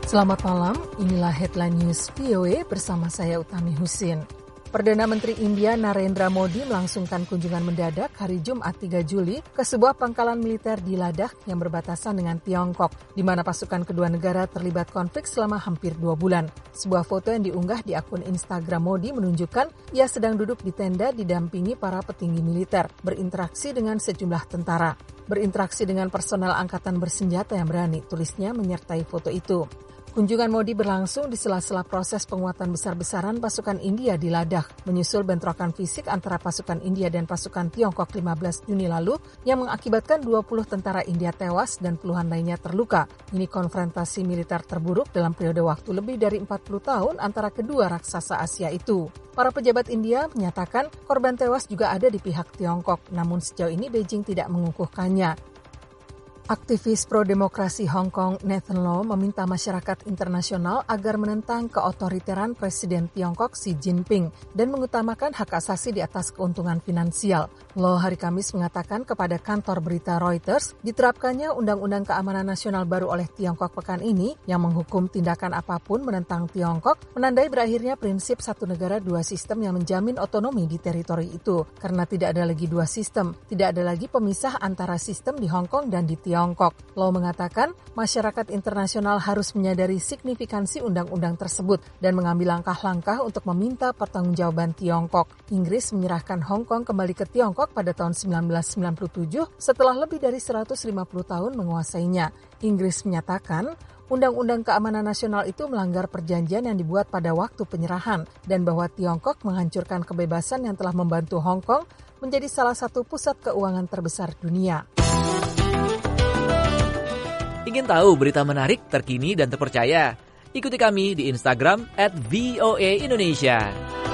Selamat malam, inilah Headline News VOA bersama saya Utami Husin. Perdana Menteri India Narendra Modi melangsungkan kunjungan mendadak hari Jumat 3 Juli ke sebuah pangkalan militer di Ladakh yang berbatasan dengan Tiongkok, di mana pasukan kedua negara terlibat konflik selama hampir 2 bulan. Sebuah foto yang diunggah di akun Instagram Modi menunjukkan ia sedang duduk di tenda didampingi para petinggi militer, berinteraksi dengan sejumlah tentara. Berinteraksi dengan personel angkatan bersenjata yang berani, tulisnya menyertai foto itu. Kunjungan Modi berlangsung di sela-sela proses penguatan besar-besaran pasukan India di Ladakh, menyusul bentrokan fisik antara pasukan India dan pasukan Tiongkok 15 Juni lalu yang mengakibatkan 20 tentara India tewas dan puluhan lainnya terluka. Ini konfrontasi militer terburuk dalam periode waktu lebih dari 40 tahun antara kedua raksasa Asia itu. Para pejabat India menyatakan korban tewas juga ada di pihak Tiongkok, namun sejauh ini Beijing tidak mengukuhkannya. Aktivis pro-demokrasi Hong Kong Nathan Law meminta masyarakat internasional agar menentang keotoriteran Presiden Tiongkok Xi Jinping dan mengutamakan hak asasi di atas keuntungan finansial. Law hari Kamis mengatakan kepada kantor berita Reuters, diterapkannya Undang-Undang Keamanan Nasional baru oleh Tiongkok pekan ini yang menghukum tindakan apapun menentang Tiongkok, menandai berakhirnya prinsip satu negara dua sistem yang menjamin otonomi di teritori itu. Karena tidak ada lagi dua sistem, tidak ada lagi pemisah antara sistem di Hong Kong dan di Tiongkok. Law mengatakan masyarakat internasional harus menyadari signifikansi undang-undang tersebut dan mengambil langkah-langkah untuk meminta pertanggungjawaban Tiongkok. Inggris menyerahkan Hong Kong kembali ke Tiongkok pada tahun 1997 setelah lebih dari 150 tahun menguasainya. Inggris menyatakan Undang-Undang Keamanan Nasional itu melanggar perjanjian yang dibuat pada waktu penyerahan dan bahwa Tiongkok menghancurkan kebebasan yang telah membantu Hong Kong menjadi salah satu pusat keuangan terbesar dunia. Ingin tahu berita menarik, terkini, dan terpercaya? Ikuti kami di Instagram @voaindonesia.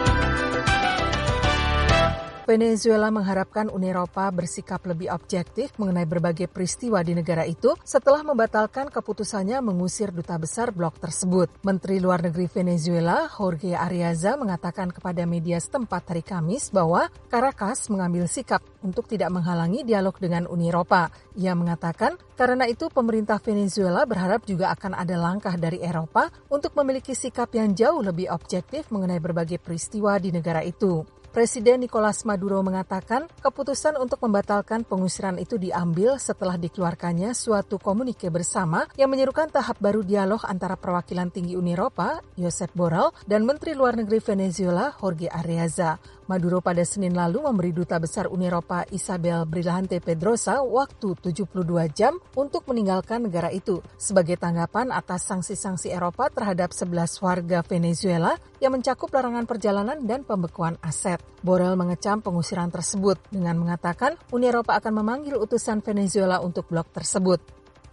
Venezuela mengharapkan Uni Eropa bersikap lebih objektif mengenai berbagai peristiwa di negara itu setelah membatalkan keputusannya mengusir duta besar blok tersebut. Menteri Luar Negeri Venezuela, Jorge Arreaza, mengatakan kepada media setempat hari Kamis bahwa Caracas mengambil sikap untuk tidak menghalangi dialog dengan Uni Eropa. Ia mengatakan, karena itu pemerintah Venezuela berharap juga akan ada langkah dari Eropa untuk memiliki sikap yang jauh lebih objektif mengenai berbagai peristiwa di negara itu. Presiden Nicolas Maduro mengatakan keputusan untuk membatalkan pengusiran itu diambil setelah dikeluarkannya suatu komunike bersama yang menyerukan tahap baru dialog antara perwakilan tinggi Uni Eropa, Josep Borrell, dan Menteri Luar Negeri Venezuela, Jorge Arreaza. Maduro pada Senin lalu memberi Duta Besar Uni Eropa Isabel Brilhante Pedrosa waktu 72 jam untuk meninggalkan negara itu sebagai tanggapan atas sanksi-sanksi Eropa terhadap 11 warga Venezuela yang mencakup larangan perjalanan dan pembekuan aset. Borrell mengecam pengusiran tersebut dengan mengatakan Uni Eropa akan memanggil utusan Venezuela untuk blok tersebut.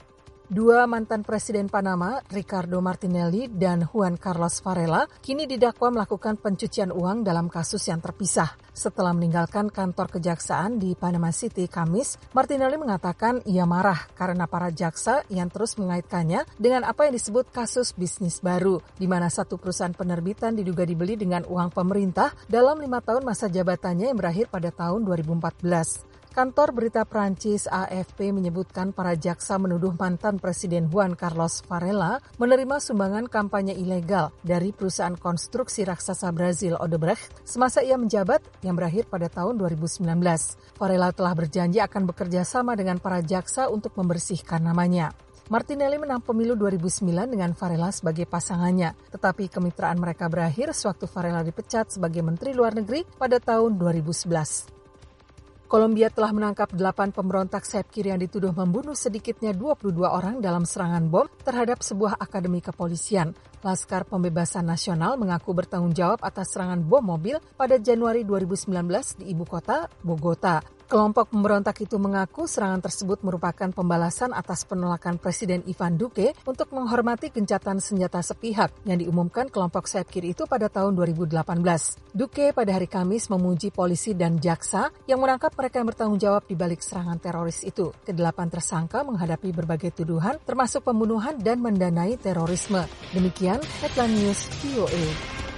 Dua mantan Presiden Panama, Ricardo Martinelli dan Juan Carlos Varela, kini didakwa melakukan pencucian uang dalam kasus yang terpisah. Setelah meninggalkan kantor kejaksaan di Panama City Kamis, Martinelli mengatakan ia marah karena para jaksa yang terus mengaitkannya dengan apa yang disebut kasus bisnis baru, di mana satu perusahaan penerbitan diduga dibeli dengan uang pemerintah dalam 5 tahun masa jabatannya yang berakhir pada tahun 2014. Kantor berita Prancis AFP menyebutkan para jaksa menuduh mantan Presiden Juan Carlos Varela menerima sumbangan kampanye ilegal dari perusahaan konstruksi raksasa Brazil Odebrecht semasa ia menjabat yang berakhir pada tahun 2019. Varela telah berjanji akan bekerja sama dengan para jaksa untuk membersihkan namanya. Martinelli menang pemilu 2009 dengan Varela sebagai pasangannya, tetapi kemitraan mereka berakhir sewaktu Varela dipecat sebagai Menteri Luar Negeri pada tahun 2011. Kolombia telah menangkap 8 pemberontak sayap kiri yang dituduh membunuh sedikitnya 22 orang dalam serangan bom terhadap sebuah akademi kepolisian. Laskar Pembebasan Nasional mengaku bertanggung jawab atas serangan bom mobil pada Januari 2019 di ibu kota, Bogota. Kelompok pemberontak itu mengaku serangan tersebut merupakan pembalasan atas penolakan Presiden Ivan Duque untuk menghormati gencatan senjata sepihak yang diumumkan kelompok sayap kiri itu pada tahun 2018. Duque pada hari Kamis memuji polisi dan jaksa yang menangkap mereka yang bertanggung jawab di balik serangan teroris itu. Kedelapan tersangka menghadapi berbagai tuduhan termasuk pembunuhan dan mendanai terorisme. Demikian Headline News VOA.